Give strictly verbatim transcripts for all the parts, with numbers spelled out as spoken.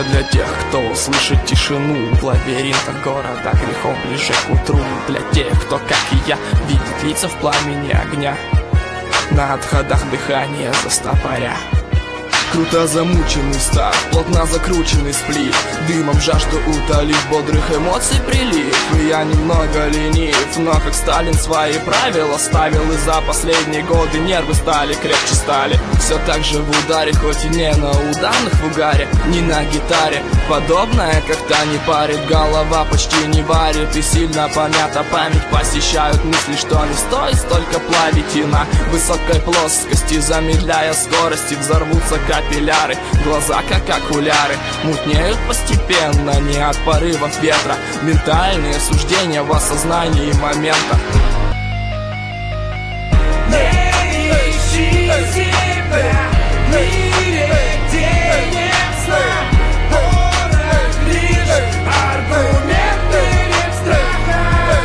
для тех, кто услышит тишину в лабиринтах города, грехом ближе к утру. Для тех, кто, как и я, видит лица в пламени огня, на отходах дыхания застопоря. Круто замученный став, плотно закрученный сплит, дымом жажду утолить, бодрых эмоций прилив. И я немного ленив, но как Сталин свои правила ставил, и за последние годы нервы стали крепче стали. Все так же в ударе, хоть и не на ударных в угаре, не на гитаре. Подобное как-то не парит, голова почти не варит, и сильно помята память. Посещают мысли, что не стоит столько плавить, и на высокой плоскости, замедляя скорости, взорвутся капилляры. Глаза как окуляры мутнеют постепенно, не от порывов ветра. Ментальные суждения в осознании момента. Не ищи себя в мире, где нет сна. Порох лишь аргументы, нет страха.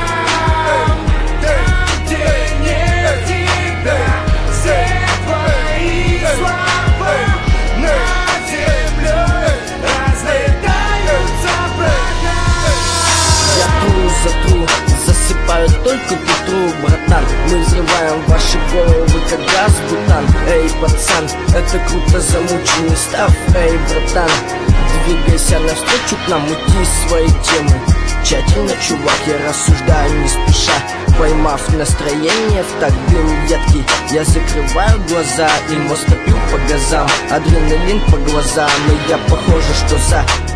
Там, где нет тебя, все твои слова над землей разлетаются в прах. Я тру за тру, засыпаю только к утру, братан. Мы взрываем ваши головы, как газ бутан. Эй, пацан, это круто замученный став. Эй, братан, двигайся навстречу к нам, уйти свои темы. Тщательно, чувак, я рассуждаю не спеша, поймав настроение в так дым едкий. Я закрываю глаза и мозг топил по газам, адреналин по глазам. И я похоже, что за